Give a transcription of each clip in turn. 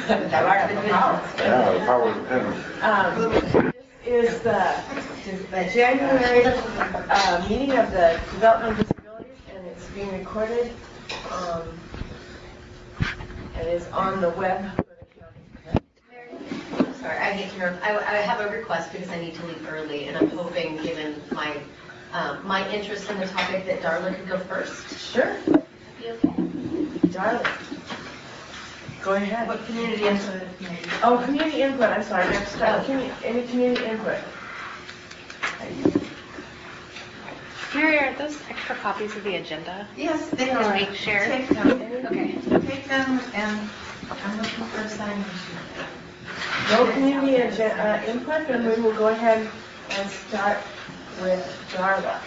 Darla dependence. Yeah, the power of dependence. This is the January meeting of the Development of Disabilities, and it's being recorded. It is on the web for the county. Sorry, I hate to interrupt. I have a request because I need to leave early, and I'm hoping, given my my interest in the topic, that Darla could go first. Sure. Be okay? Darla, go ahead. What community input? Oh, community input. I'm sorry. Next up. Any community input? Mary, are those extra copies of the agenda? Yes, they Can are. we share? Take them. Okay. Take them, and I'm looking for a sign machine. No community input, then we will go ahead and start with Darla.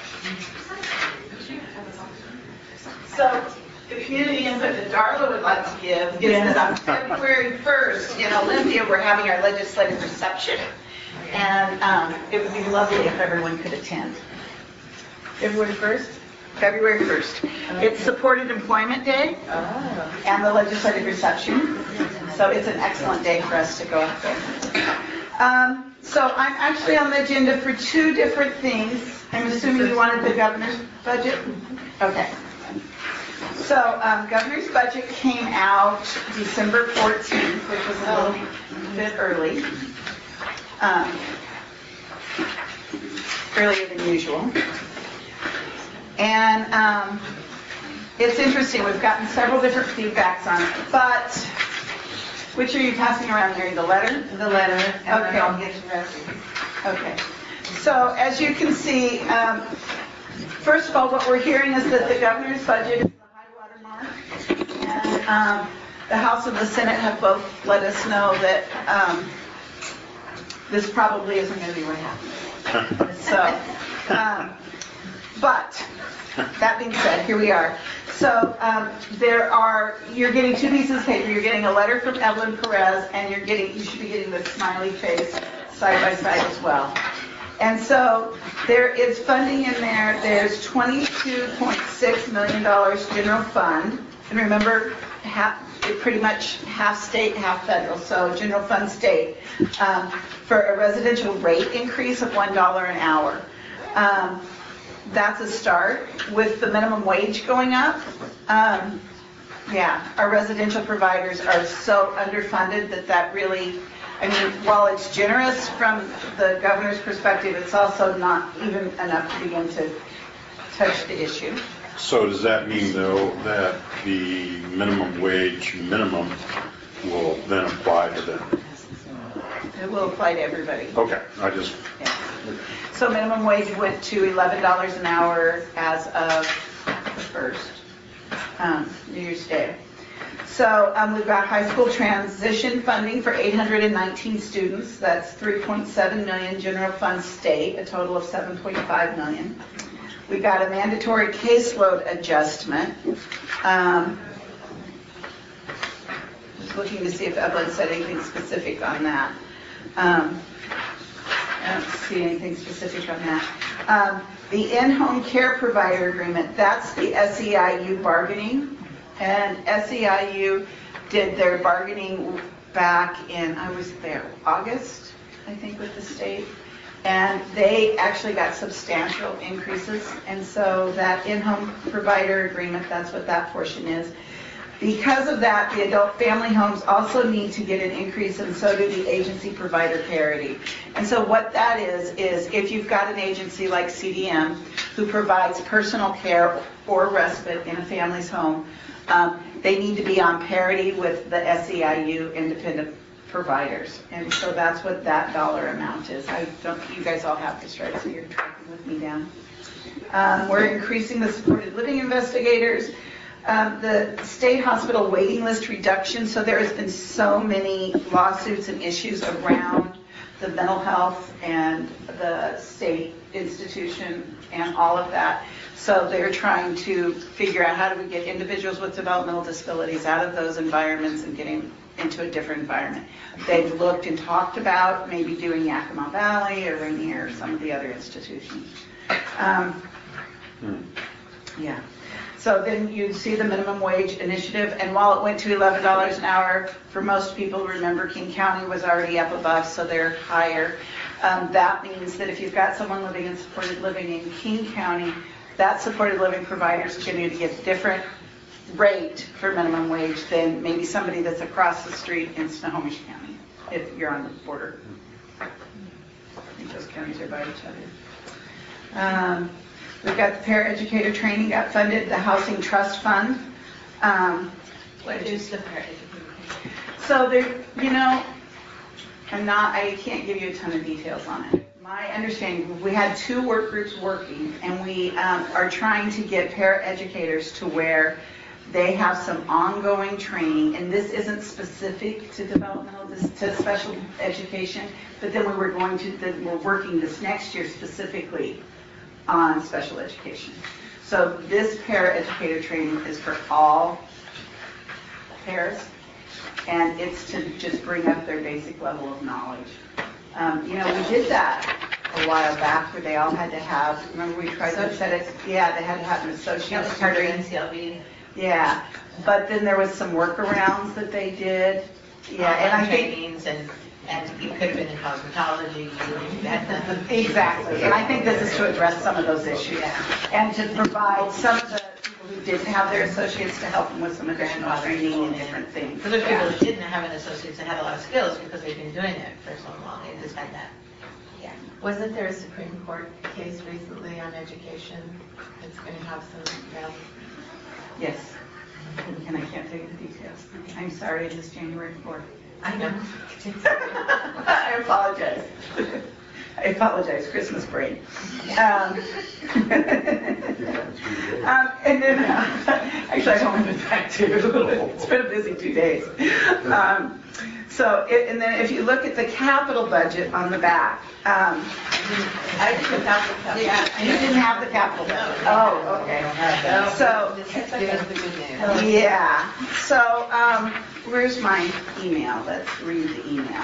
So the community input that Darla would like to give is that on February 1st in Olympia, we're having our legislative reception. And it would be lovely if everyone could attend. February 1st? February 1st. It's Supported Employment Day Ah. and the legislative reception. So it's an excellent day for us to go up there. So I'm actually on the agenda for two different things. I'm assuming you wanted the governor's budget? Okay. So governor's budget came out December 14th, which was a little bit early. Earlier than usual. And it's interesting, we've gotten several different feedbacks on it, but which are you passing around, Mary, the letter? The letter, and Okay. then I'll get to the rest. Okay. So as you can see, first of all, what we're hearing is that the governor's budget is the high water mark. And the House and the Senate have both let us know that this probably isn't going to be what happens. So, but that being said, here we are. So you're getting two pieces of paper. You're getting a letter from Evelyn Perez, and you should be getting the smiley face side by side as well. And so there is funding in there. There's $22.6 million general fund. And remember, pretty much half state, half federal. So general fund state for a residential rate increase of $1 an hour. That's a start. With the minimum wage going up, our residential providers are so underfunded that really, I mean, while it's generous from the governor's perspective, it's also not even enough to begin to touch the issue. So does that mean, though, that the minimum wage minimum will then apply to them? It will apply to everybody. Okay, Yeah. So minimum wage went to $11 an hour as of the 1st, New Year's Day. So we've got high school transition funding for 819 students. That's $3.7 million general fund state, a total of $7.5 million. We got a mandatory caseload adjustment. Just looking to see if Evelyn said anything specific on that. I don't see anything specific on that. The in-home care provider agreement, that's the SEIU bargaining. And SEIU did their bargaining back in, I was there, August, I think, with the state. And they actually got substantial increases. And so that in-home provider agreement, that's what that portion is. Because of that, the adult family homes also need to get an increase, and so do the agency provider parity. And so what that is if you've got an agency like CDM who provides personal care or respite in a family's home, they need to be on parity with the SEIU independent providers. And so that's what that dollar amount is. You guys all have this, right? So you're tracking with me down. We're increasing the supported living investigators. The state hospital waiting list reduction, so there has been so many lawsuits and issues around the mental health and the state institution and all of that. So they're trying to figure out how do we get individuals with developmental disabilities out of those environments and getting into a different environment. They've looked and talked about maybe doing Yakima Valley or Rainier or some of the other institutions. Yeah. So then you'd see the minimum wage initiative, and while it went to $11 an hour, for most people, remember King County was already up above, so they're higher. That means that if you've got someone living in supported living in King County, that supported living provider is going to get a different rate for minimum wage than maybe somebody that's across the street in Snohomish County, if you're on the border. I think those counties are by each other. We've got the paraeducator training got funded, the Housing Trust Fund. What is the paraeducator? So there, I can't give you a ton of details on it. My understanding, we had 2 work groups working, and we are trying to get paraeducators to where they have some ongoing training, and this isn't specific to developmental, to special education, but then we're working this next year specifically on special education. So this paraeducator training is for all paras, and it's to just bring up their basic level of knowledge. We did that a while back where they all had to have, remember we tried to set it, yeah, they had to have an associate's That was part of degree. NCLB. Yeah, but then there was some workarounds that they did. Yeah, and I think, trainings and you could have been in cosmetology, you had nothing. exactly, and I think this is to address some of those issues. And to provide some of the people who didn't have their associates to help them with some additional training and different things. For those people who didn't have an associate that had a lot of skills because they've been doing it for so long, they just had that. Wasn't there a Supreme Court case recently on education that's going to have some value? Yes, and I can't tell you the details. I'm sorry, it is January 4th. I know. I apologize. I apologize, Christmas brain. And then, actually, I only went back too. It's been a busy 2 days. And then if you look at the capital budget on the back, I didn't have the capital. yeah, you didn't have the capital budget. Oh, okay. So, Give us the good news. yeah. So, where's my email? Let's read the email.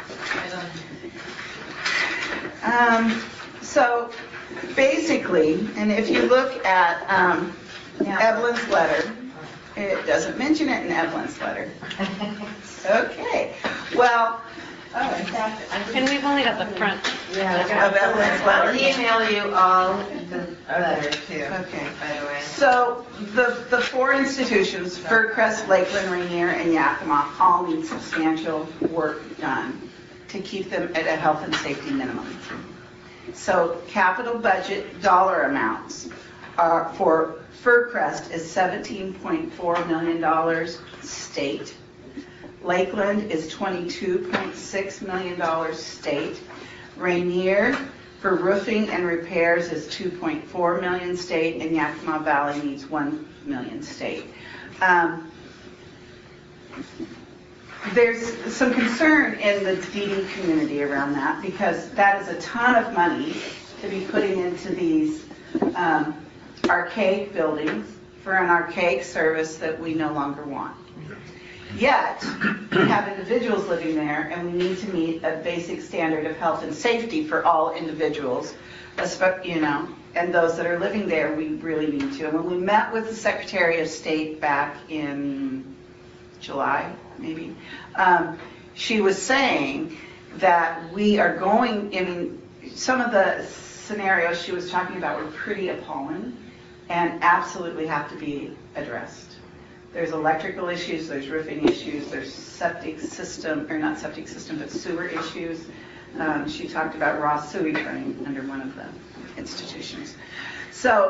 So basically, and if you look at Evelyn's letter, it doesn't mention it in Evelyn's letter. Okay, well, And we've only got the front. of Evelyn's I'll letter. email you all the letter too, Okay. by the way. So the 4 institutions, Fir-Crest, Lakeland, Rainier, and Yakima, all need substantial work done to keep them at a health and safety minimum. So capital budget dollar amounts are for Fir-Crest is $17.4 million state. Lakeland is $22.6 million state. Rainier for roofing and repairs is $2.4 million state, and Yakima Valley needs $1 million state. There's some concern in the DD community around that because that is a ton of money to be putting into these archaic buildings for an archaic service that we no longer want. Yet, we have individuals living there, and we need to meet a basic standard of health and safety for all individuals, and those that are living there, we really need to. And when we met with the Secretary of State back in July, maybe, she was saying that we are going, some of the scenarios she was talking about were pretty appalling and absolutely have to be addressed. There's electrical issues, there's roofing issues, there's septic system, or not septic system, but sewer issues. She talked about raw sewage running under one of the institutions. So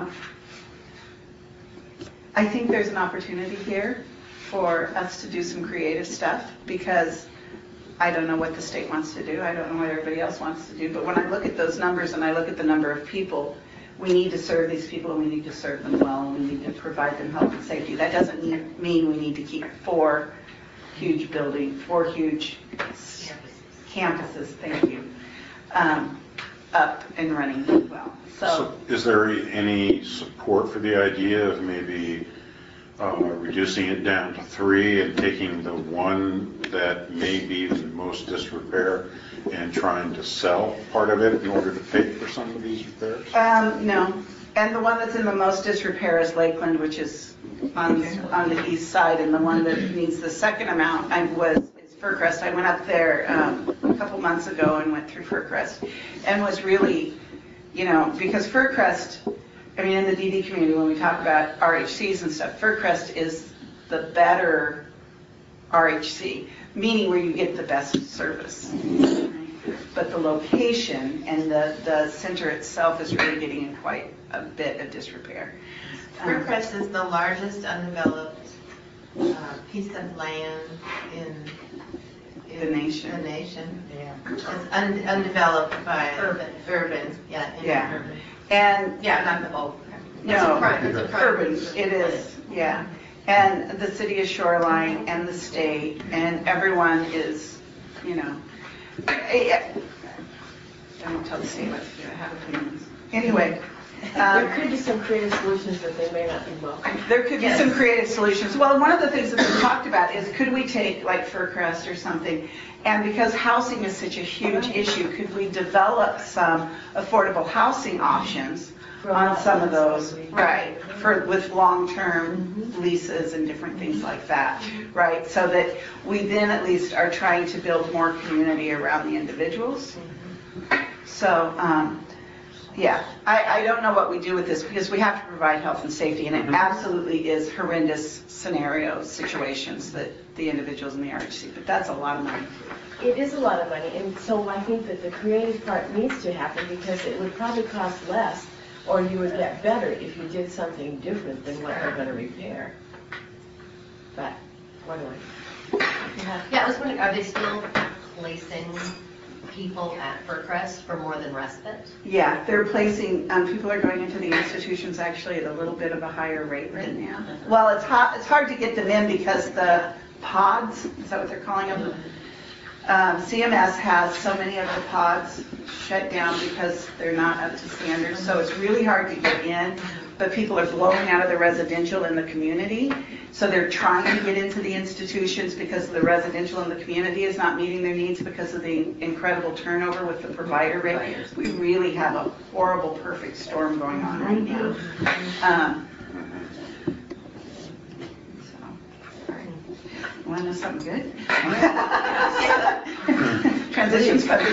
I think there's an opportunity here for us to do some creative stuff because I don't know what the state wants to do. I don't know what everybody else wants to do. But when I look at those numbers and I look at the number of people, we need to serve these people and we need to serve them well and we need to provide them health and safety. That doesn't mean we need to keep 4 huge buildings, 4 huge campuses, thank you, up and running well. So is there any support for the idea of maybe reducing it down to 3 and taking the one that may be the most disrepair and trying to sell part of it in order to pay for some of these repairs? No, And the one that's in the most disrepair is Lakeland, which is on the east side, and the one that needs the second amount is Fircrest. I went up there a couple months ago and went through Fircrest, and was really, because Fircrest, I mean, in the DD community, when we talk about RHCs and stuff, Fircrest is the better RHC, meaning where you get the best service. But the location and the center itself is really getting in quite a bit of disrepair. Fircrest is the largest undeveloped piece of land in The nation. The nation. Yeah. It's undeveloped by urban. Yeah. Yeah. Urban. And Yeah, not the whole. no, It's a prime. urban, it is, yeah. And the city is Shoreline and the state, and everyone is, don't tell the state what to do, I have opinions. Anyway. There could be some creative solutions, but they may not be welcome. There could be some creative solutions. Well, one of the things that we talked about is, could we take like Fircrest or something, and because housing is such a huge issue, could we develop some affordable housing options on some of those, right, with long-term leases and different things like that, right? So that we then at least are trying to build more community around the individuals. So, yeah, I don't know what we do with this, because we have to provide health and safety, and it absolutely is horrendous scenarios, situations that the individuals in the RHC, but that's a lot of money. It is a lot of money, and so I think that the creative part needs to happen, because it would probably cost less, or you would get better if you did something different than what they're going to repair. But, what do I? Yeah, I was wondering, are they still placing people at Fircrest for more than respite? Yeah, they're placing, people are going into the institutions actually at a little bit of a higher rate right now. Well, it's hard to get them in because the pods, is that what they're calling them? CMS has so many of the pods shut down because they're not up to standards, so it's really hard to get in, but people are blowing out of the residential in the community, so they're trying to get into the institutions because the residential in the community is not meeting their needs because of the incredible turnover with the provider rate. We really have a horrible perfect storm going on right now. Want to know something good? Transition's funny.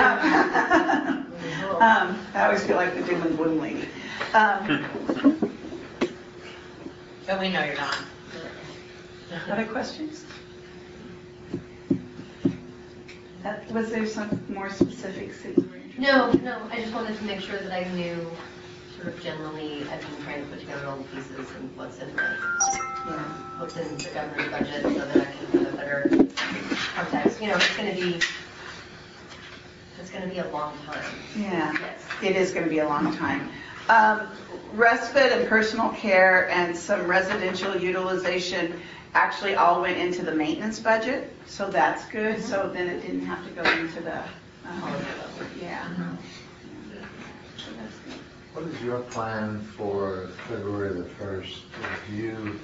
I always feel like the doom and gloom lady. But we know you're not. Other questions? Was there some more specifics that you were interested in? No, I just wanted to make sure that I knew sort of generally, I've been trying to put together all the pieces and what's in the governor's budget so that I can have a better context. It's going to be a long time. Yeah, Yes. it is going to be a long time. Respite and personal care and some residential utilization actually all went into the maintenance budget, so that's good. So then it didn't have to go into the, yeah. So that's good. What is your plan for February the 1st? If you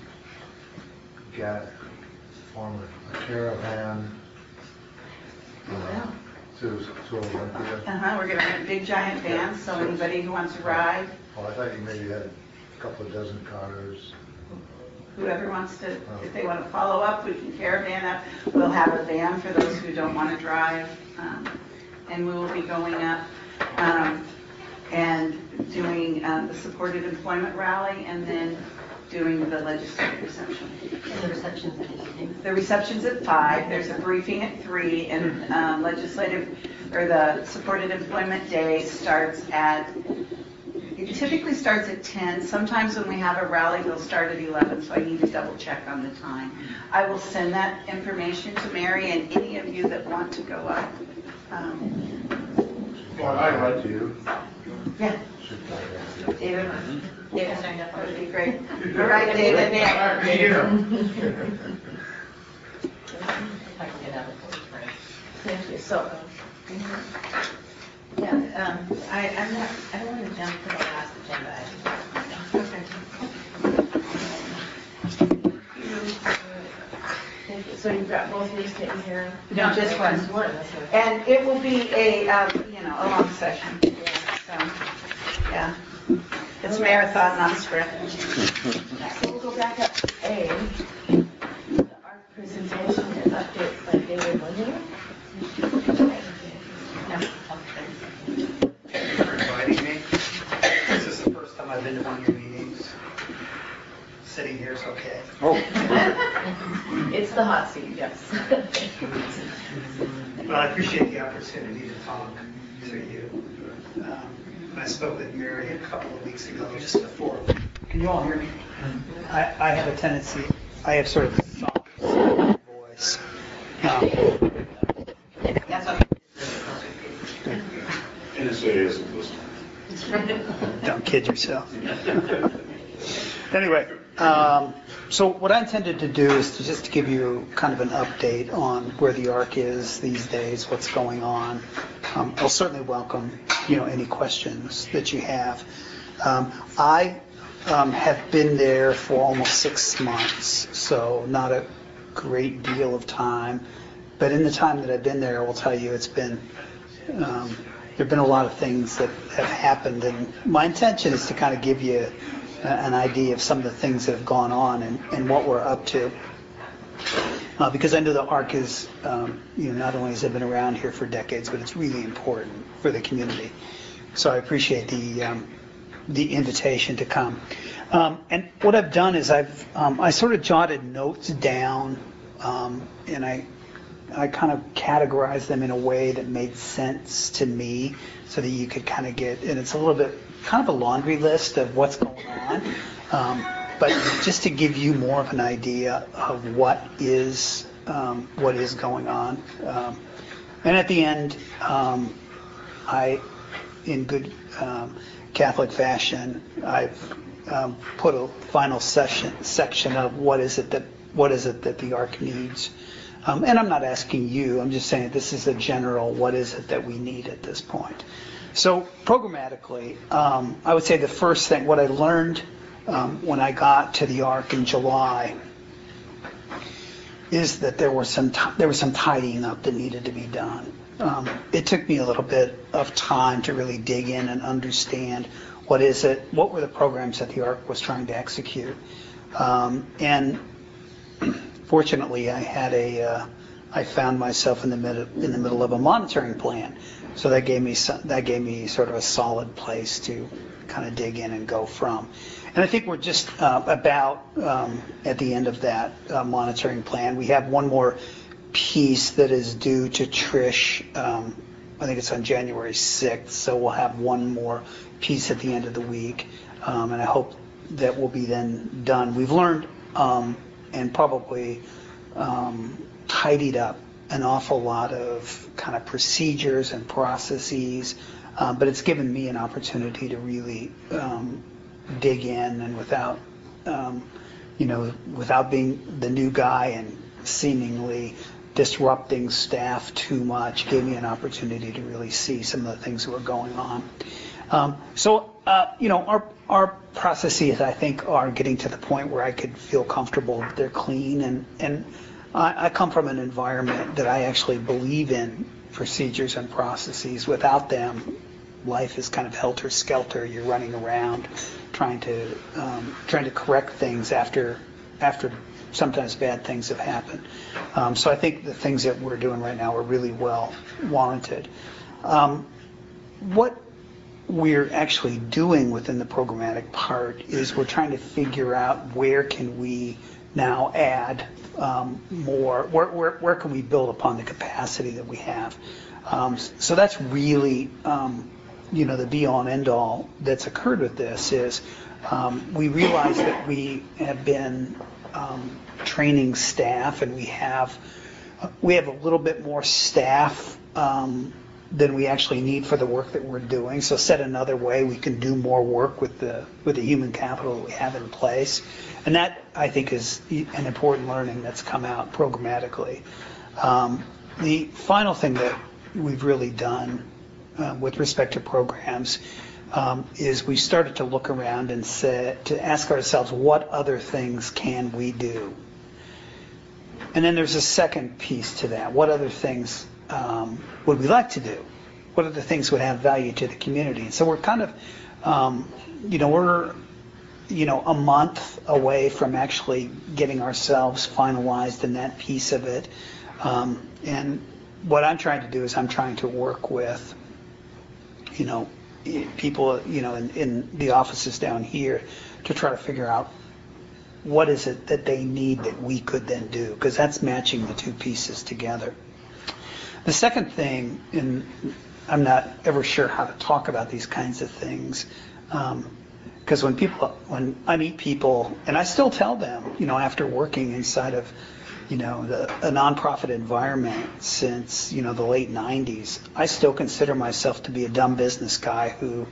form a caravan to Olympia? We're going to have a big giant van, so anybody who wants to ride, Well, I thought you maybe had a couple of dozen cars. whoever wants to, if they want to follow up, we can caravan up. We'll have a van for those who don't want to drive, and we will be going up and doing the supported employment rally, and then doing the legislative reception. And the reception's in the evening. The reception's at 5, there's a briefing at 3, and the supported employment day starts it typically starts at 10. Sometimes when we have a rally, they'll start at 11, so I need to double check on the time. I will send that information to Mary and any of you that want to go up. Well, I'd like to. Yeah. David? David signed up That would already. be great. All right, David. If I can get out of it first. Thank you. So, Yeah, I don't want to jump to the last agenda thank you. So you've got both these taken care of? No, just one. Just one, that's okay. And it will be a long session. So, yeah. It's marathon, not a sprint. So we'll go back up to A, the art presentation and update by David Linder. Thank you for inviting me. This is the first time I've been to one of your meetings. Sitting here is okay. Oh, It's the hot seat, yes. Well, I appreciate the opportunity to talk to you. I spoke with Mary a couple of weeks ago, just before. Can you all hear me? I have a tendency, I have sort of a soft voice. That's okay. NSA isn't listening. Don't kid yourself. Anyway, so what I intended to do is to just give you kind of an update on where the ARC is these days, what's going on. I'll certainly welcome, any questions that you have. I have been there for almost 6 months, so not a great deal of time. But in the time that I've been there, I will tell you it's been there've been a lot of things that have happened, and my intention is to kind of give you an idea of some of the things that have gone on and what we're up to. Because I know the ARC is, not only has it been around here for decades, but it's really important for the community. So I appreciate the invitation to come. And what I've done is I sort of jotted notes down, and I kind of categorized them in a way that made sense to me so that you could kind of get, and it's a little bit kind of a laundry list of what's going on, but just to give you more of an idea of what is going on. And at the end, I, in good Catholic fashion, I've put a final section of what is it that the ARC needs. And I'm not asking you, I'm just saying this is a general what is it that we need at this point. So programmatically, I would say the first thing, what I learned when I got to the ARC in July is that there was some tidying up that needed to be done. It took me a little bit of time to really dig in and understand what were the programs that the ARC was trying to execute. And fortunately, I found myself in the middle of a monitoring plan, so that gave me sort of a solid place to kind of dig in and go from. And I think we're just about at the end of that monitoring plan. We have one more piece that is due to Trish. I think it's on January 6th, so we'll have one more piece at the end of the week, and I hope that will be then done. We've learned and probably tidied up an awful lot of kind of procedures and processes, but it's given me an opportunity to really dig in, and without being the new guy and seemingly disrupting staff too much, gave me an opportunity to really see some of the things that were going on. So our processes, I think, are getting to the point where I could feel comfortable that they're clean, and I come from an environment that I actually believe in procedures and processes. Without them, life is kind of helter-skelter. You're running around trying to correct things after sometimes bad things have happened. So I think the things that we're doing right now are really well warranted. What we're actually doing within the programmatic part is we're trying to figure out where can we now add more, where can we build upon the capacity that we have. So that's really the be-all and end-all that's occurred with this is we realize that we have been training staff, and we have a little bit more staff than we actually need for the work that we're doing. So said another way, we can do more work with the human capital that we have in place. And that, I think, is an important learning that's come out programmatically. The final thing that we've really done with respect to programs is we started to look around and to ask ourselves, what other things can we do? And then there's a second piece to that. What other things would we like to do? What other things would have value to the community? And so we're kind of we're, a month away from actually getting ourselves finalized in that piece of it. And what I'm trying to do is I'm trying to work with, people, in the offices down here to try to figure out what is it that they need that we could then do, because that's matching the two pieces together. The second thing, and I'm not ever sure how to talk about these kinds of things, because when I meet people, and I still tell them, after working inside of, a nonprofit environment since, the late 90s, I still consider myself to be a dumb business guy who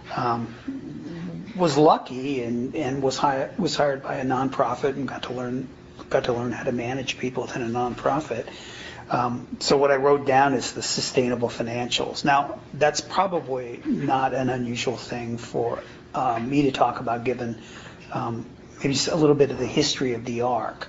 was lucky and was hired by a nonprofit and got to learn how to manage people within a nonprofit. So what I wrote down is the sustainable financials. Now, that's probably not an unusual thing for me to talk about, given maybe just a little bit of the history of the ARC.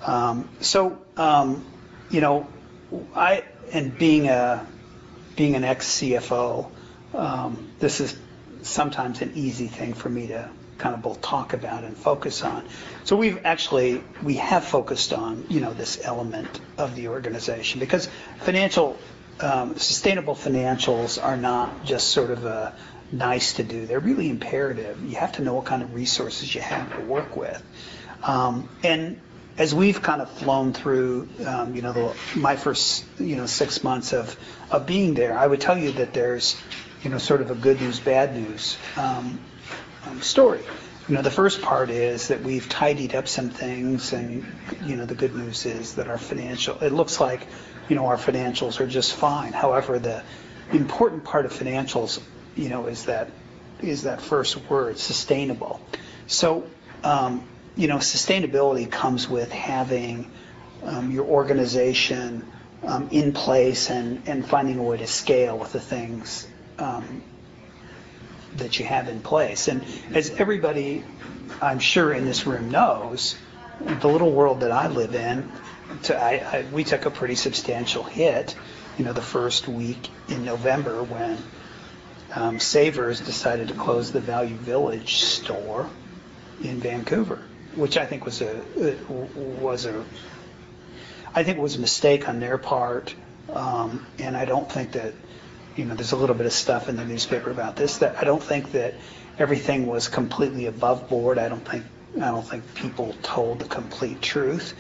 Being an ex-CFO, this is sometimes an easy thing for me to kind of both talk about and focus on. So we have focused on, this element of the organization, because sustainable financials are not just sort of a nice to do. They're really imperative. You have to know what kind of resources you have to work with. And as we've kind of flown through, my first, 6 months of being there, I would tell you that there's, sort of a good news, bad news story. The first part is that we've tidied up some things, and, the good news is that it looks like, our financials are just fine. However, the important part of financials, is that first word, sustainable. So, sustainability comes with having your organization in place and finding a way to scale with the things that you have in place. And as everybody, I'm sure, in this room knows, the little world that I live in, we took a pretty substantial hit, the first week in November when Savers decided to close the Value Village store in Vancouver, which I think was a mistake on their part, and I don't think that, there's a little bit of stuff in the newspaper about this, that I don't think that everything was completely above board. I don't think people told the complete truth.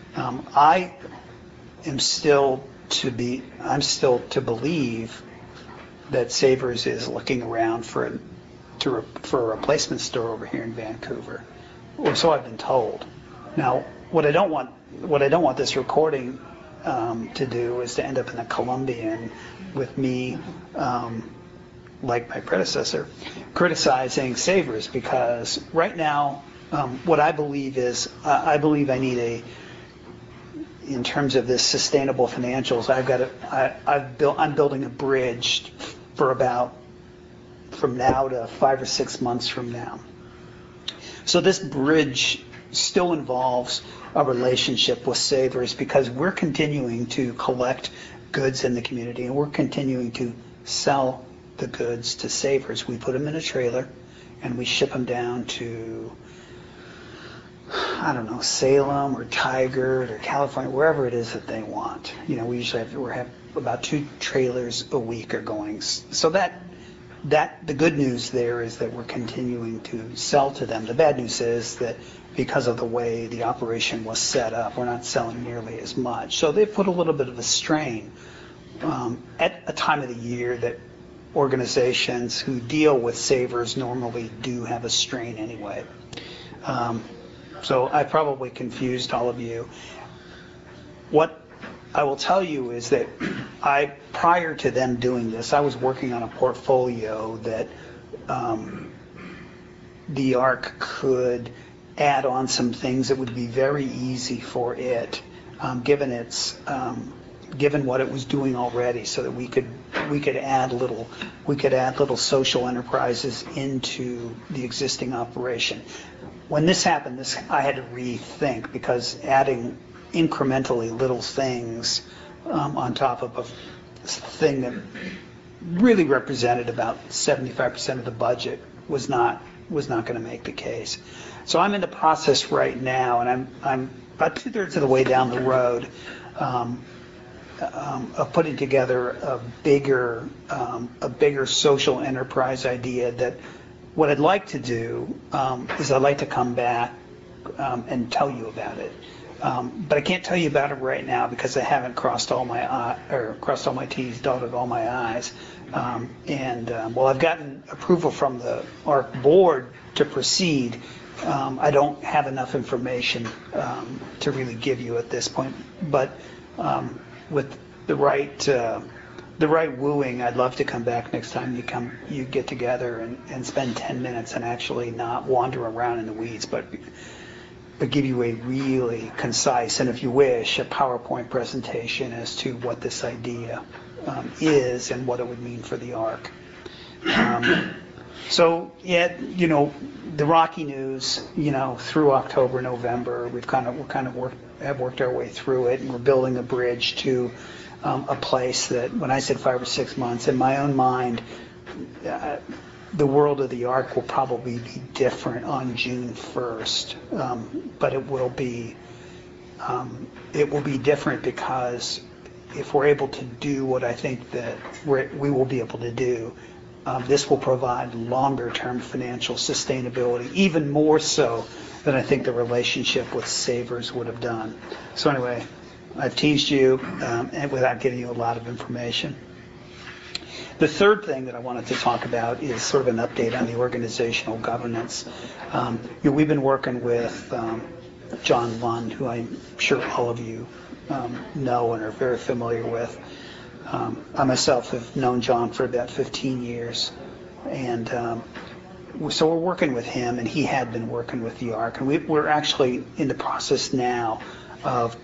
I'm still to believe that Savers is looking around for a replacement store over here in Vancouver, or so I've been told. Now, what I don't want this recording to do is to end up in the Columbian with me, like my predecessor, criticizing Savers, because right now, what I believe is, I believe I need in terms of this sustainable financials, I'm building a bridge from now to 5 or 6 months from now. So this bridge still involves a relationship with Savers, because we're continuing to collect goods in the community, and we're continuing to sell the goods to Savers. We put them in a trailer and we ship them down to, Salem or Tigard or California, wherever it is that they want. We usually have about 2 trailers a week are going. So that the good news there is that we're continuing to sell to them. The bad news is that because of the way the operation was set up, we're not selling nearly as much. So they put a little bit of a strain at a time of the year that organizations who deal with Savers normally do have a strain anyway. So I probably confused all of you. What I will tell you is that prior to them doing this, I was working on a portfolio that the ARC could add on some things that would be very easy for it, given what it was doing already, so that we could add little social enterprises into the existing operation. When this happened, I had to rethink, because adding incrementally little things on top of a thing that really represented about 75% of the budget was not going to make the case. So I'm in the process right now, and I'm about 2/3 of the way down the road of putting together a bigger social enterprise idea. That what I'd like to do is I'd like to come back and tell you about it. But I can't tell you about it right now because I haven't crossed all my T's, dotted all my I's. While I've gotten approval from the ARC board to proceed, I don't have enough information to really give you at this point. But with the right wooing, I'd love to come back next time you get together and spend 10 minutes and actually not wander around in the weeds, but give you a really concise, and if you wish, a PowerPoint presentation as to what this idea is and what it would mean for the ARC. So, yeah, the Rocky News, through October, November, we've have worked our way through it, and we're building a bridge to a place that, when I said 5 or 6 months, in my own mind, the world of the ARC will probably be different on June 1st, but it will be different because if we're able to do what I think that we will be able to do, this will provide longer-term financial sustainability, even more so than I think the relationship with Savers would have done. So anyway, I've teased you and without giving you a lot of information. The third thing that I wanted to talk about is sort of an update on the organizational governance. We've been working with John Lund, who I'm sure all of you know and are very familiar with. I myself have known John for about 15 years, and so we're working with him, and he had been working with the ARC, and we're actually in the process now of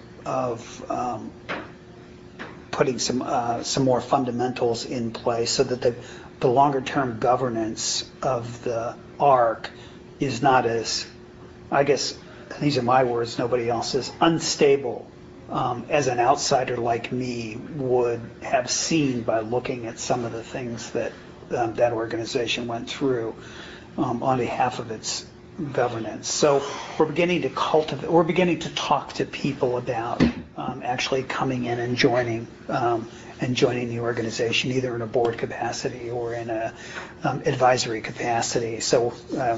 putting some more fundamentals in place so that the longer-term governance of the ARC is not as, I guess, these are my words, nobody else's, unstable as an outsider like me would have seen by looking at some of the things that that organization went through on behalf of its governance. So we're beginning to talk to people about actually coming in and joining the organization, either in a board capacity or in a advisory capacity. So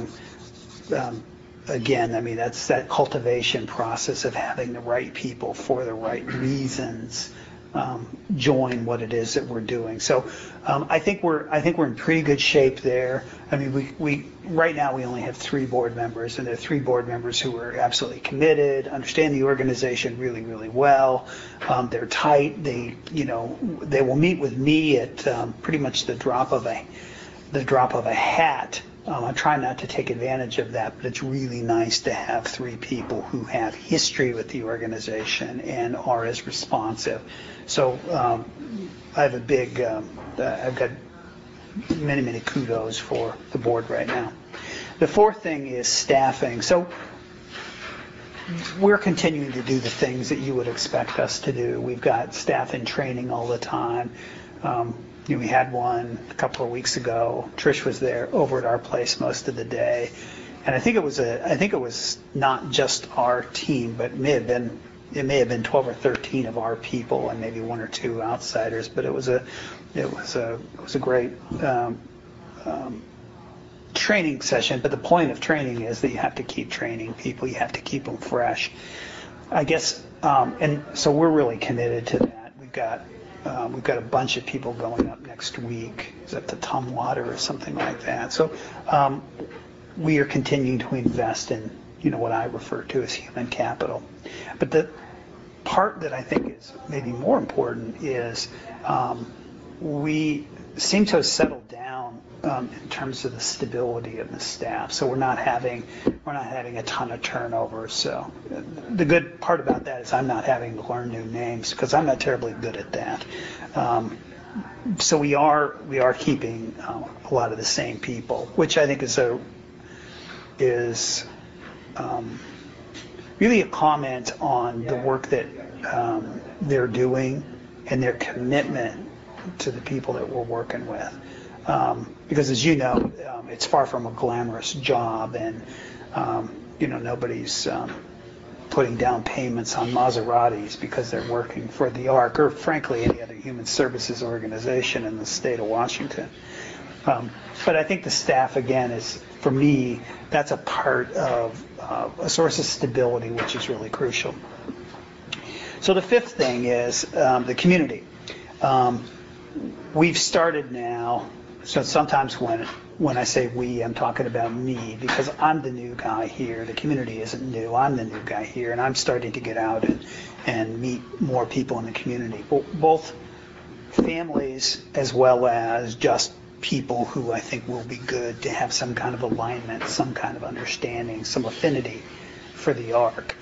again, I mean, that's that cultivation process of having the right people for the right reasons join what it is that we're doing. So I think we're in pretty good shape there. I mean, we right now we only have 3 board members, and they're 3 board members who are absolutely committed, understand the organization really, really well. They're tight. They will meet with me at pretty much the drop of a hat. I'm trying not to take advantage of that, but it's really nice to have 3 people who have history with the organization and are as responsive. So I have I've got many, many kudos for the board right now. The fourth thing is staffing. So we're continuing to do the things that you would expect us to do. We've got staff in training all the time. We had one a couple of weeks ago. Trish was there over at our place most of the day, and I think it was not just our team, but it may have been 12 or 13 of our people and maybe 1 or 2 outsiders. But it was a great training session. But the point of training is that you have to keep training people. You have to keep them fresh, I guess. And so we're really committed to that. We've got a bunch of people going up next week. Is that the Tumwater or something like that? So we are continuing to invest in what I refer to as human capital. But the part that I think is maybe more important is we seem to have settled down in terms of the stability of the staff. So we're not having a ton of turnover. So the good part about that is I'm not having to learn new names because I'm not terribly good at that. So we are keeping a lot of the same people, which I think is really a comment on the work that they're doing and their commitment to the people that we're working with. Because as you know, it's far from a glamorous job, and nobody's putting down payments on Maseratis because they're working for the ARC or frankly any other human services organization in the state of Washington. But I think the staff, again, is, for me, that's a part of a source of stability, which is really crucial. So the fifth thing is the community. We've started now, so sometimes when I say we, I'm talking about me, because I'm the new guy here. The community isn't new. I'm the new guy here, and I'm starting to get out and meet more people in the community, both families as well as just people who I think will be good to have some kind of alignment, some kind of understanding, some affinity for the ARC.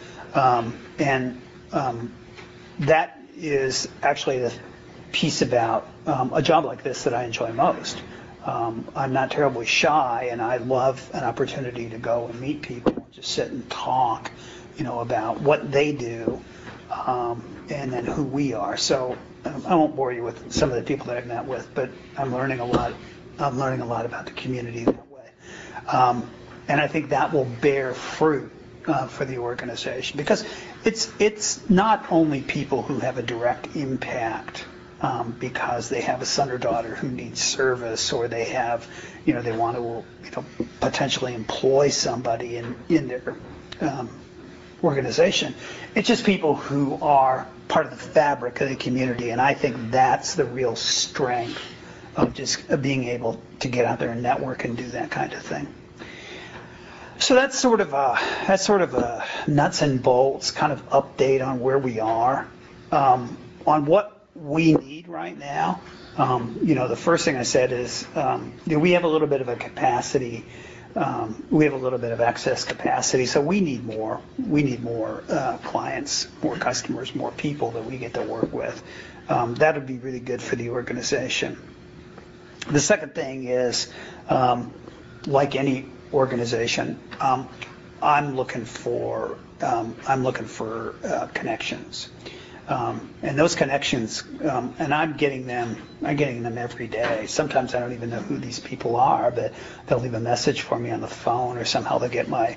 That is actually the piece about a job like this that I enjoy most. I'm not terribly shy, and I love an opportunity to go and meet people and just sit and talk, about what they do, and then who we are. So I won't bore you with some of the people that I've met with, but I'm learning a lot. I'm learning a lot about the community that way, and I think that will bear fruit for the organization, because it's not only people who have a direct impact because they have a son or daughter who needs service, or they have, they want to, potentially employ somebody in their organization. It's just people who are part of the fabric of the community, and I think that's the real strength of just being able to get out there and network and do that kind of thing. So that's sort of a nuts and bolts kind of update on where we are, on what we need right now. The first thing I said is we have a little bit of a capacity. We have a little bit of excess capacity, so we need more. We need more clients, more customers, more people that we get to work with. That would be really good for the organization. The second thing is, like any organization, I'm looking for connections, and those connections, and I'm getting them every day. Sometimes I don't even know who these people are, but they'll leave a message for me on the phone, or somehow they'll get my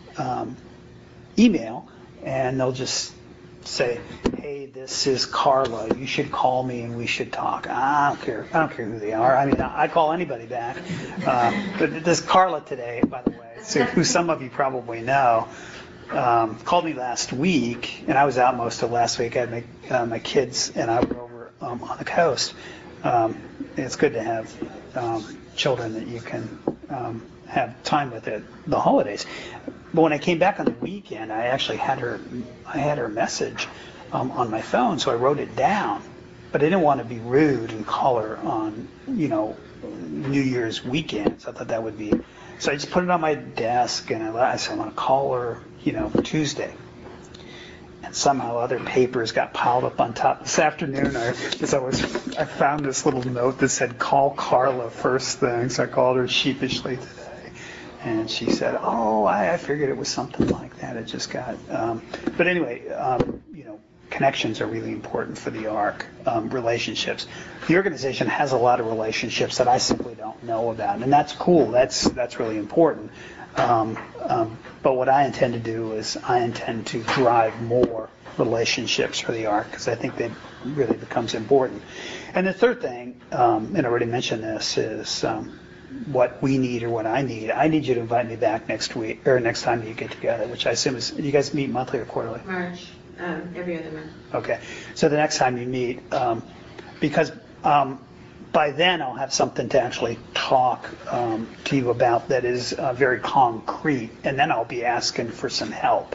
email, and they'll just say, "Hey, this is Carla. You should call me and we should talk." I don't care who they are. I mean, I call anybody back. But this Carla today, by the way, who some of you probably know, called me last week, and I was out most of last week. I had my kids and I were over on the coast. It's good to have children that you can have time with at the holidays. But when I came back on the weekend, I actually had her message on my phone, so I wrote it down. But I didn't want to be rude and call her on, New Year's weekend. So I thought that would be. So I just put it on my desk, and I said, I'm going to call her, Tuesday. And somehow other papers got piled up on top. This afternoon, I found this little note that said, "Call Carla first thing." So I called her sheepishly today. And she said, "Oh, I figured it was something like that. It just got." But anyway, connections are really important for the ARC. Relationships. The organization has a lot of relationships that I simply don't know about, and that's cool. That's really important. But what I intend to do is I intend to drive more relationships for the ARC, because I think that really becomes important. And the third thing, and I already mentioned this, is what we need or what I need. I need you to invite me back next week, or next time you get together, which I assume is, you guys meet monthly or quarterly? March, every other month. Okay, so the next time you meet, because by then I'll have something to actually talk to you about that is very concrete, and then I'll be asking for some help.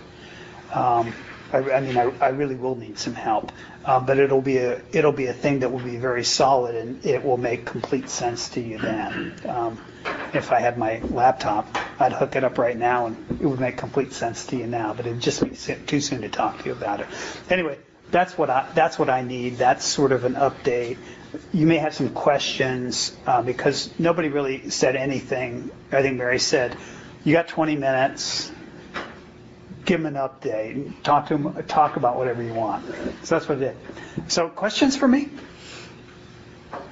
I really will need some help, but it'll be a thing that will be very solid, and it will make complete sense to you then. If I had my laptop, I'd hook it up right now, and it would make complete sense to you now. But it'd just be too soon to talk to you about it. Anyway, that's what I need. That's sort of an update. You may have some questions because nobody really said anything. I think Mary said, "You got 20 minutes. Give them an update. Talk to them. Talk about whatever you want." So that's what I did. So questions for me?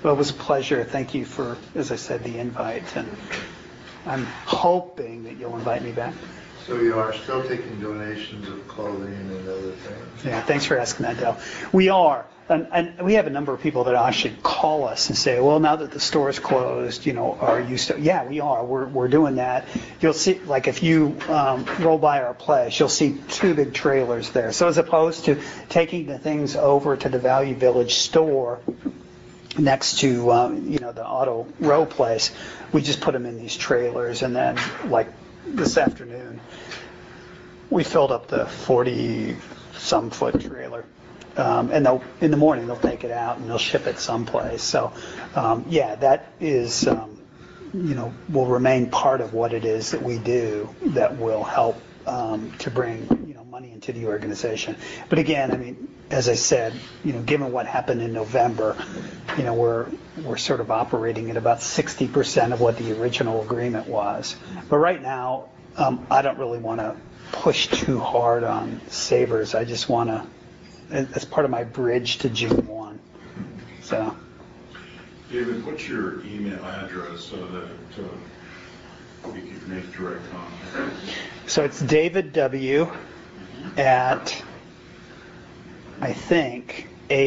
Well, it was a pleasure. Thank you for, as I said, the invite, and I'm hoping that you'll invite me back. So you are still taking donations of clothing and other things? Yeah, thanks for asking that, Dale. We are, and we have a number of people that actually call us and say, well, now that the store is closed, are you still? Yeah, we are. We're doing that. You'll see, like if you roll by our place, you'll see 2 big trailers there. So as opposed to taking the things over to the Value Village store next to, the Auto Row place, we just put them in these trailers, and then like this afternoon, we filled up the 40-some foot trailer, and in the morning they'll take it out and they'll ship it someplace. So, that is, will remain part of what it is that we do that will help to bring, money into the organization. But again, I mean, as I said, given what happened in November, we're sort of operating at about 60% of what the original agreement was. But right now, I don't really want to push too hard on Savers. I just want to, as part of my bridge to June 1. So. David, what's your email address so that we can make direct contact? So it's David W. at, I think,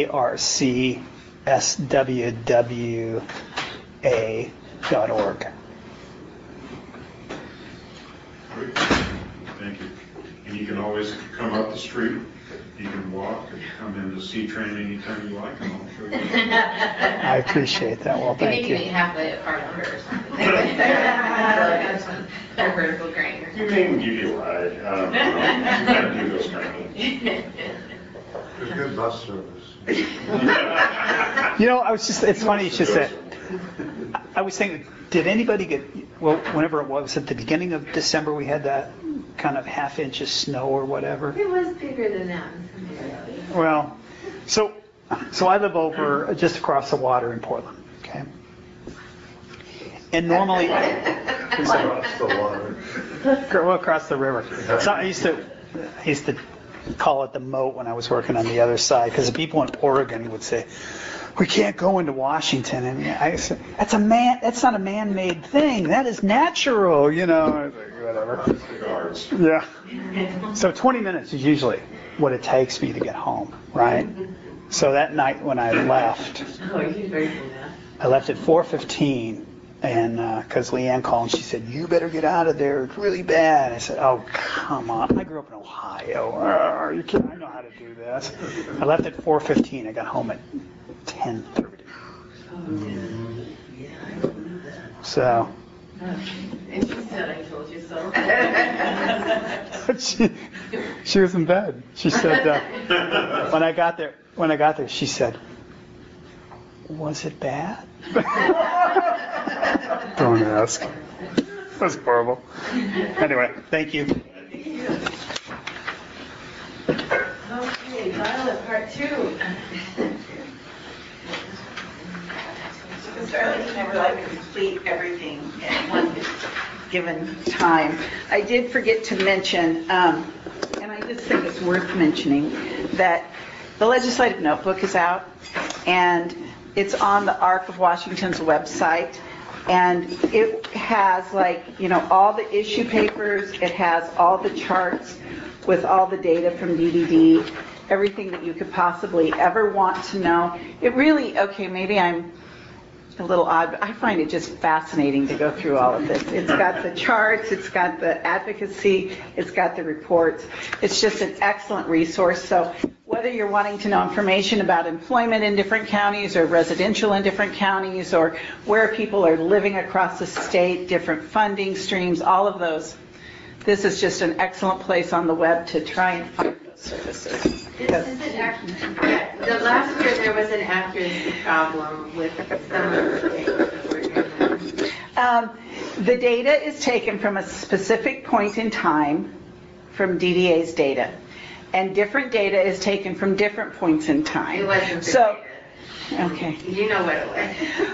arcswwa.org. Great. Thank you. And you can always come up the street. You can walk or come in to see train anytime you like, and I'll show you. I appreciate that. Well, thank Maybe you. you can halfway at our number or something. Or vertical grain or We may even give you a ride. I don't know. You gotta do those kind of things. There's good bus service. It's funny you should say. I was thinking, did anybody whenever it was at the beginning of December, we had that kind of ½ inch of snow or whatever. It was bigger than that. Well, so I live over just across the water in Portland, okay? And normally, Across the water. across the river. So I used to call it the moat when I was working on the other side, because the people in Oregon would say, we can't go into Washington. And I said, that's not a man-made thing. That is natural, I was like, whatever. Guards. Yeah. So 20 minutes is usually what it takes me to get home, right? So that night when I left, I left at 4:15, and because Leanne called and she said, you better get out of there. It's really bad. I said, oh, come on. I grew up in Ohio. Are you kidding? I know how to do this. I left at 4:15. I got home at 10:30. So. And she said, I told you so. she was in bed. She said, when I got there, she said, was it bad? Don't ask. That's horrible. Anyway, thank you. Okay, Violet, part 2. Starlene never like to complete everything at one given time. I did forget to mention, and I just think it's worth mentioning, that the Legislative Notebook is out, and it's on the Arc of Washington's website, and it has all the issue papers, it has all the charts with all the data from DDD, everything that you could possibly ever want to know. It really, maybe I'm a little odd, but I find it just fascinating to go through all of this. It's got the charts, it's got the advocacy, it's got the reports. It's just an excellent resource. So whether you're wanting to know information about employment in different counties or residential in different counties or where people are living across the state, different funding streams, all of those, this is just an excellent place on the web to try and find those services. The last year there was an accuracy problem with some of the data. The data is taken from a specific point in time from DDA's data, and different data is taken from different points in time. It wasn't the so. data. Okay. You know what it was.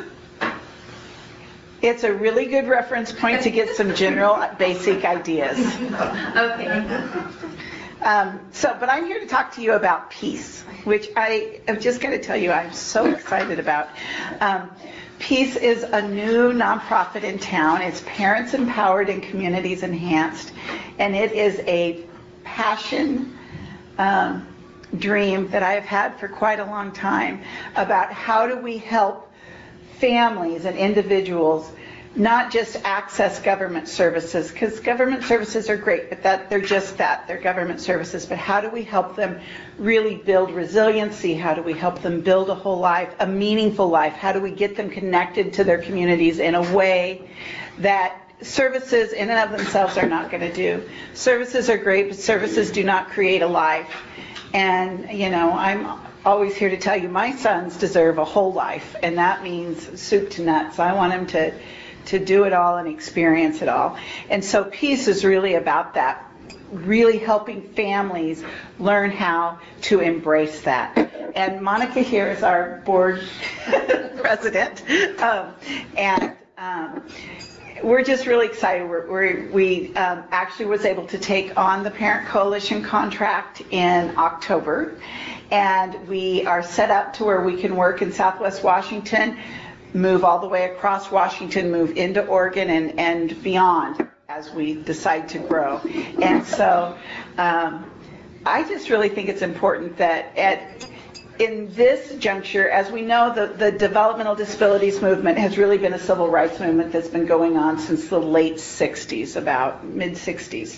It's a really good reference point to get some general basic ideas. Okay. But I'm here to talk to you about Peace, which I am just going to tell you I'm so excited about. Peace is a new nonprofit in town. It's Parents Empowered and Communities Enhanced, and it is a passion dream that I have had for quite a long time about how do we help families and individuals not just access government services, because government services are great, but they're just that, they're government services, but how do we help them really build resiliency? How do we help them build a whole life, a meaningful life? How do we get them connected to their communities in a way that services in and of themselves are not going to do? Services are great, but services do not create a life. And, I'm always here to tell you my sons deserve a whole life, and that means soup to nuts. I want them to do it all and experience it all. And so Peace is really about that, really helping families learn how to embrace that. And Monica here is our board president, and we're just really excited. We actually was able to take on the Parent Coalition contract in October, and we are set up to where we can work in Southwest Washington, move all the way across Washington, move into Oregon and beyond as we decide to grow. And so I just really think it's important that in this juncture, as we know, the developmental disabilities movement has really been a civil rights movement that's been going on since the late 60s, about mid-60s.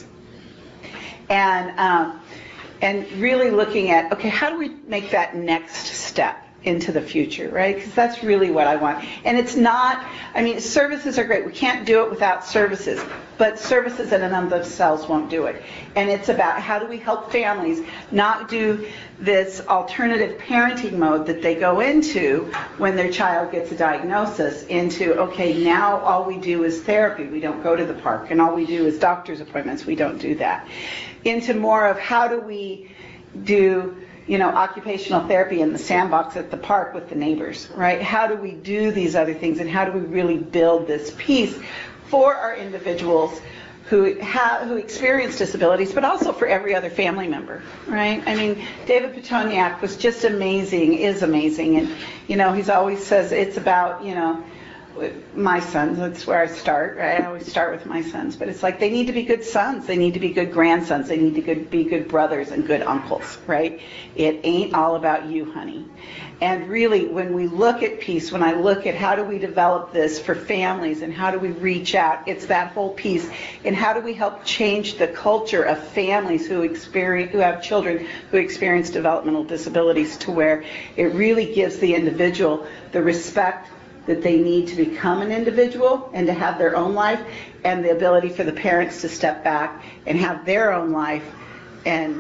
And really looking at, okay, how do we make that next step into the future, right? Because that's really what I want. And it's not, services are great. We can't do it without services, but services in and of themselves won't do it. And it's about how do we help families not do this alternative parenting mode that they go into when their child gets a diagnosis into, okay, now all we do is therapy. We don't go to the park. And all we do is doctor's appointments. We don't do that. Into more of how do we do occupational therapy in the sandbox at the park with the neighbors, right? How do we do these other things, and how do we really build this peace for our individuals who experience disabilities, but also for every other family member, right? David Petoniak was just amazing, is amazing, and he's always says it's about my sons. That's where I start, right? I always start with my sons, but it's like they need to be good sons, they need to be good grandsons, they need to be good brothers and good uncles, right? It ain't all about you, honey. And really, when we look at Peace, when I look at how do we develop this for families and how do we reach out, it's that whole piece. And how do we help change the culture of families who have children who experience developmental disabilities to where it really gives the individual the respect that they need to become an individual and to have their own life, and the ability for the parents to step back and have their own life. And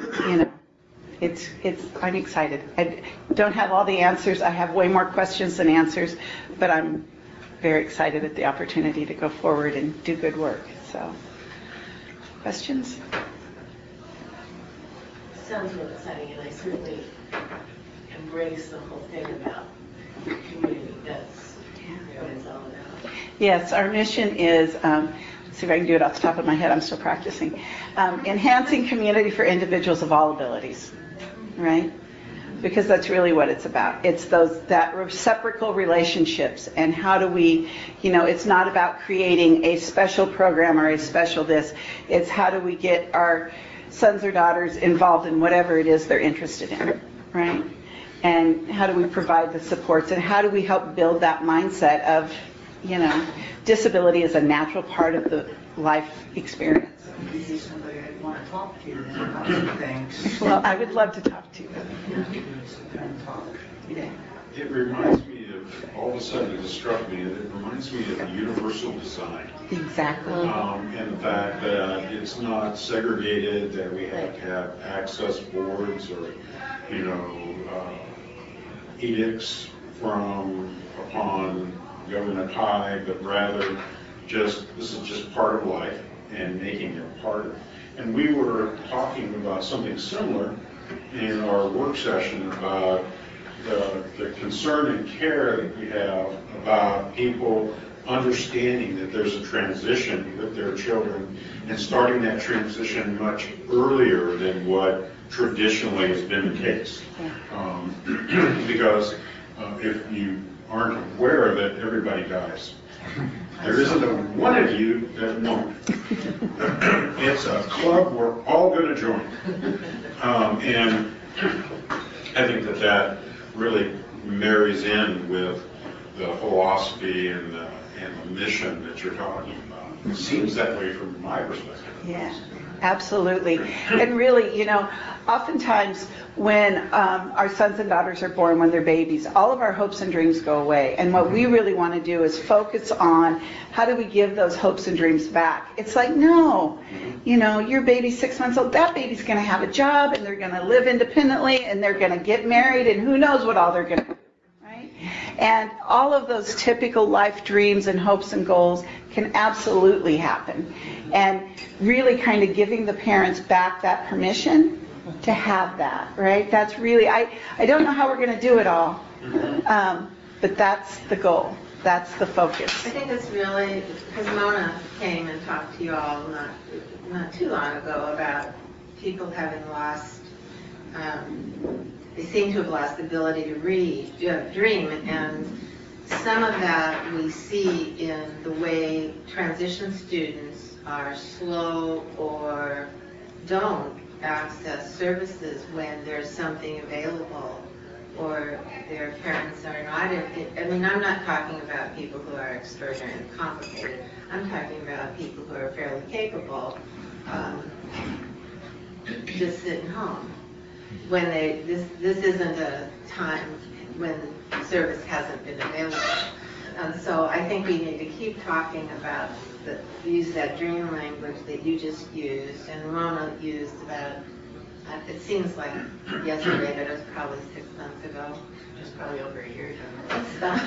I'm excited. I don't have all the answers. I have way more questions than answers, but I'm very excited at the opportunity to go forward and do good work. So, questions? Sounds real exciting, and I certainly embrace the whole thing about community. That's what it's all about. Yes, our mission is, see if I can do it off the top of my head, I'm still practicing, enhancing community for individuals of all abilities, right? Because that's really what it's about. It's that reciprocal relationships, and how do we, it's not about creating a special program or a special this, it's how do we get our sons or daughters involved in whatever it is they're interested in, right? And how do we provide the supports, and how do we help build that mindset of, disability is a natural part of the life experience. Maybe somebody I'd want to talk to then about some things. Well, I would love to talk to you. Yeah. It reminds me of, all of a sudden it just struck me, it reminds me of universal design. Exactly. In the fact that it's not segregated, that we have to have access boards or, edicts from upon government high, but rather this is just part of life and making it part of. And we were talking about something similar in our work session about the concern and care that we have about people understanding that there's a transition with their children and starting that transition much earlier than what traditionally has been the case. Because if you aren't aware of it, everybody dies. There isn't a one of you that won't. It's a club we're all going to join. And I think that really marries in with the philosophy and the mission that you're talking about. It seems that way from my perspective. Yeah, absolutely. And really, you know, oftentimes when our sons and daughters are born, when they're babies, all of our hopes and dreams go away. And what we really want to do is focus on how do we give those hopes and dreams back. It's like, no, you know, your baby's 6 months old, that baby's going to have a job and they're going to live independently and they're going to get married and who knows what all they're going to do. And all of those typical life dreams and hopes and goals can absolutely happen. And really kind of giving the parents back that permission to have that, right? That's really, I don't know how we're going to do it all, but that's the goal. That's the focus. I think it's really, because Mona came and talked to you all not too long ago about people having lost, they seem to have lost the ability to dream, and some of that we see in the way transition students are slow or don't access services when there's something available, or their parents are not. I mean, I'm not talking about people who are extraordinarily complicated. I'm talking about people who are fairly capable, just sitting home. When this isn't a time when service hasn't been available. So I think we need to keep talking about, use that dream language that you just used, and Mona used about, it seems like yesterday, but it was probably 6 months ago. It's probably over a year ago.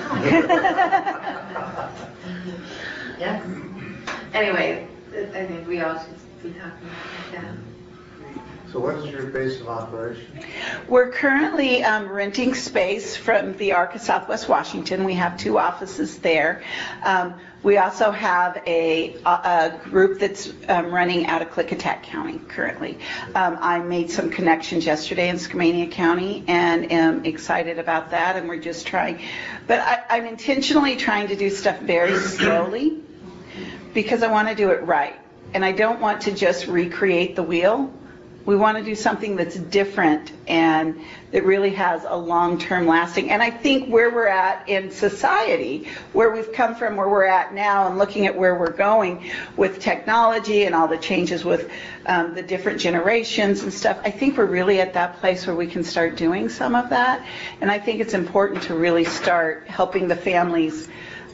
Yes. Anyway, I think we all should be talking about that. So what is your base of operation? We're currently renting space from the ARC of Southwest Washington. We have 2 offices there. We also have a group that's running out of Klickitat County currently. I made some connections yesterday in Skamania County and am excited about that, and we're just trying. But I'm intentionally trying to do stuff very slowly because I want to do it right. And I don't want to just recreate the wheel. We want to do something that's different and that really has a long-term lasting. And I think where we're at in society, where we've come from, where we're at now, and looking at where we're going with technology and all the changes with the different generations and stuff, I think we're really at that place where we can start doing some of that. And I think it's important to really start helping the families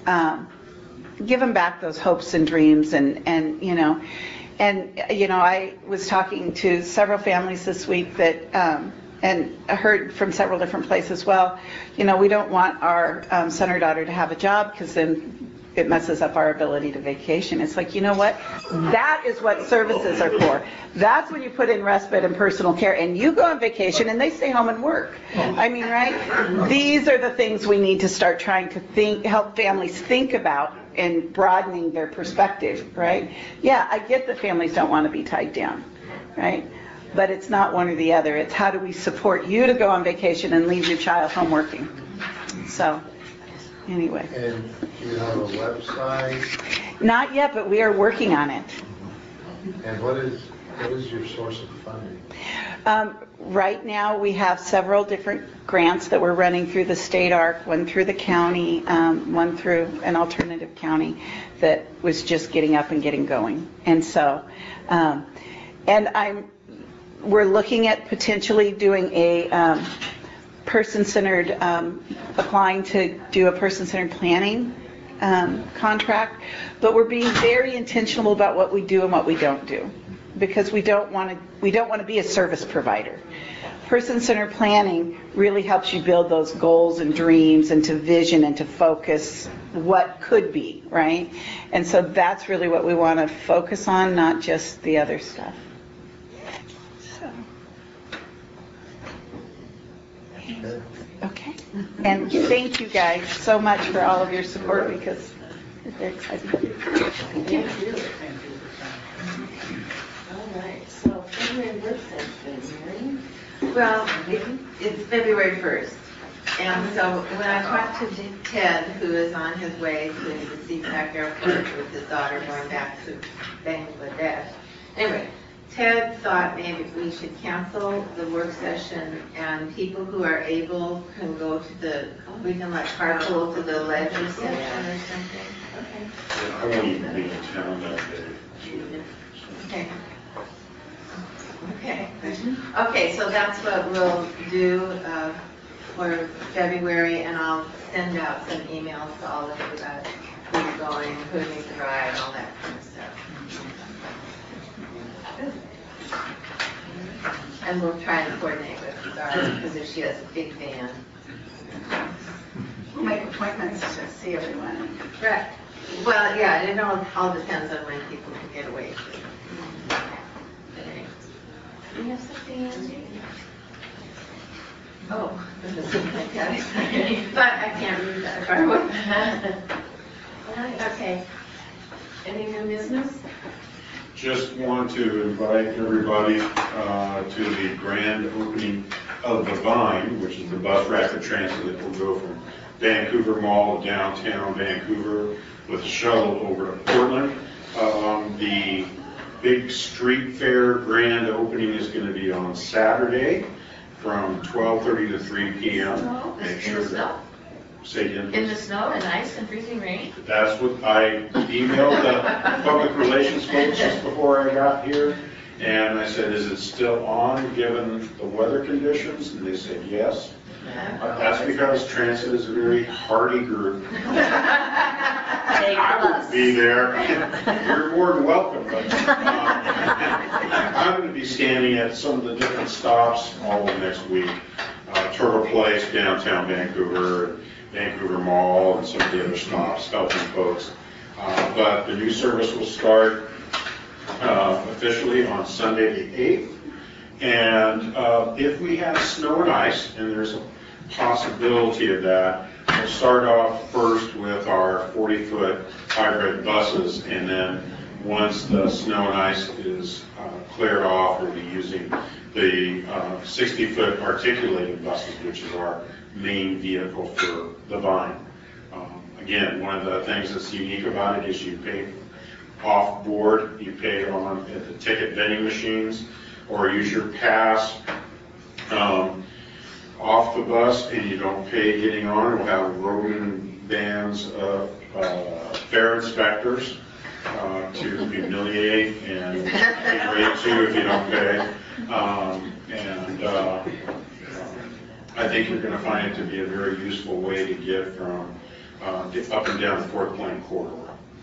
give them back those hopes and dreams and you know. And, you know, I was talking to several families this week that, and I heard from several different places, well, you know, we don't want our son or daughter to have a job because then it messes up our ability to vacation. It's like, you know what? That is what services are for. That's when you put in respite and personal care, and you go on vacation and they stay home and work. I mean, right? These are the things we need to start trying to help families think about and broadening their perspective, right? Yeah, I get that families don't want to be tied down, right? But it's not one or the other. It's how do we support you to go on vacation and leave your child home working. So, anyway. And do you have a website? Not yet, but we are working on it. And what is your source of funding? Right now, we have several different grants that we're running through the state ARC, one through the county, one through an alternative county that was just getting up and getting going. And so, we're looking at potentially doing a person-centered, applying to do a person-centered planning contract, but we're being very intentional about what we do and what we don't do, because we don't want to be a service provider. Person-centered planning really helps you build those goals and dreams and to vision and to focus what could be, right? And so that's really what we want to focus on, not just the other stuff. So. Okay. And thank you guys so much for all of your support because it's very exciting. Thank you. Thank you for coming. February work session, Mary? Well, it's February 1st. And so when I talked to Ted, who is on his way to the SeaTac airport with his daughter going back to Bangladesh, anyway, Ted thought maybe we should cancel the work session and people who are able can go to we can like carpool to the leisure section or something. I won't even be in town that day. Okay. Okay. Okay, so that's what we'll do for February, and I'll send out some emails to all of you about who's going, who needs to ride, all that kind of stuff. And we'll try and coordinate with Zara, because if she has a big van. We'll make appointments to see everyone. Right. Well, yeah, it all depends on when people can get away. Do you have something, Angie? Oh, but I can't read that far away. Okay. Any new business? Just want to invite everybody to the grand opening of the Vine, which is the bus rapid transit that will go from Vancouver Mall to downtown Vancouver with a shuttle over to Portland. The big street fair grand opening is going to be on Saturday from 12:30 to 3 p.m. Make sure that. Say again. In the snow and ice and freezing rain? That's what I emailed the public relations folks just before I got here, and I said, is it still on given the weather conditions? And they said yes. That's because transit is a very hardy group. I would be there. You're more than welcome, but I'm going to be standing at some of the different stops all of next week. Turtle Place, downtown Vancouver, Vancouver Mall, and some of the other stops, helping folks. But the new service will start officially on Sunday the 8th. And if we have snow and ice, and there's a possibility of that, we'll start off first with our 40-foot hybrid buses, and then once the snow and ice is cleared off, we'll be using the 60-foot articulated buses, which is our main vehicle for the Vine. Again, one of the things that's unique about it is you pay off board, you pay on at the ticket vending machines, or use your pass off the bus, and you don't pay getting on. We'll have roving bands of fare inspectors to humiliate and berate you if you don't pay. I think you're going to find it to be a very useful way to get from up and down the Fort Plain corridor.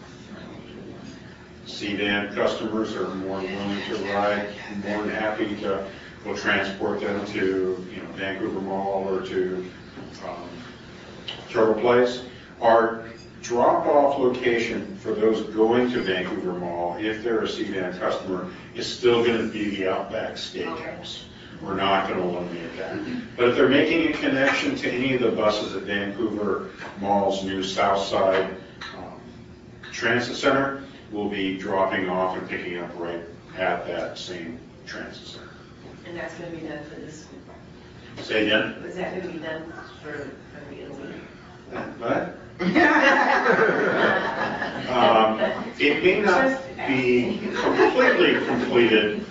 CVAN customers are more willing to ride, more than happy to, we'll transport them to Vancouver Mall or to Turtle Place. Our drop-off location for those going to Vancouver Mall, if they're a CVAN customer, is still going to be the Outback Steakhouse. We're not going to eliminate that. But if they're making a connection to any of the buses at Vancouver Mall's new South Side Transit Center, we'll be dropping off and picking up right at that same transit center. And that's going to be done for this, Say again? was that going to be done for every week? What? It may not be completely completed,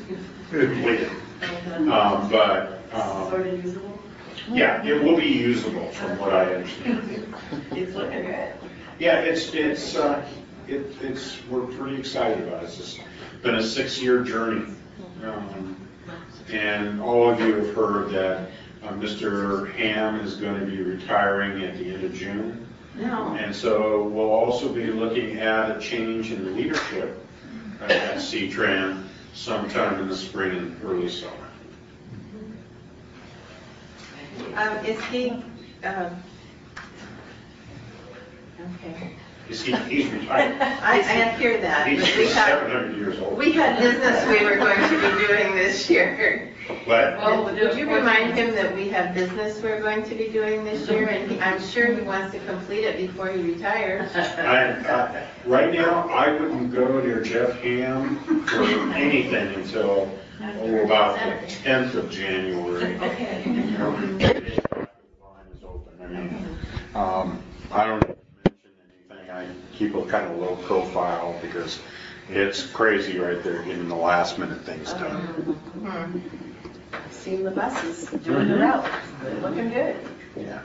but Sort of usable? yeah, it will be usable from what I understand. It's looking good. Yeah, we're pretty excited about it. It's just been a 6-year journey. And all of you have heard that Mr. Ham is going to be retiring at the end of June. No. And so we'll also be looking at a change in leadership at CTRAN sometime in the spring and early summer. Is he, okay. He's retired. I hear that. He's But we had 700 years old. we had business we were going to be doing this year. But Would you remind him that we have business we're going to be doing this year, and I'm sure he wants to complete it before he retires. right now, I wouldn't go near Jeff Ham for anything until about the 10th of January. Okay. The line is open. I mean, I don't mention anything. I keep a kind of low profile because it's crazy right there getting the last minute things done. I've seen the buses doing the route. They're looking good. Yeah.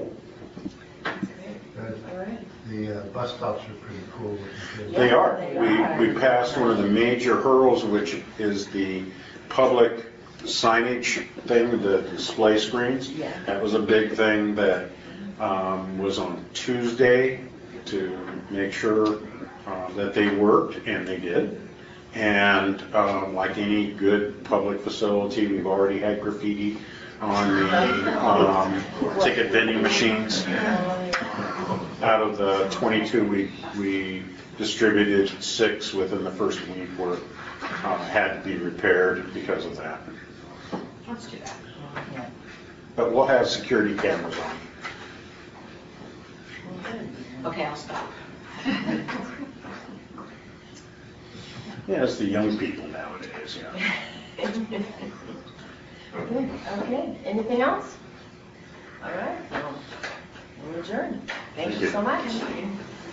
All right. The bus stops are pretty cool. They are. They are. We passed one of the major hurdles, which is the public signage thing, the display screens. Yeah. That was a big thing that was on Tuesday to make sure that they worked, and they did. And like any good public facility, we've already had graffiti on the ticket vending machines. Out of the 22, we distributed 6 within the first week where had to be repaired because of that. Let's do that. But we'll have security cameras on. Okay, I'll stop. Yeah, it's the young people nowadays, yeah. Good, okay. Anything else? All right, well, we'll adjourn. Thank you so much.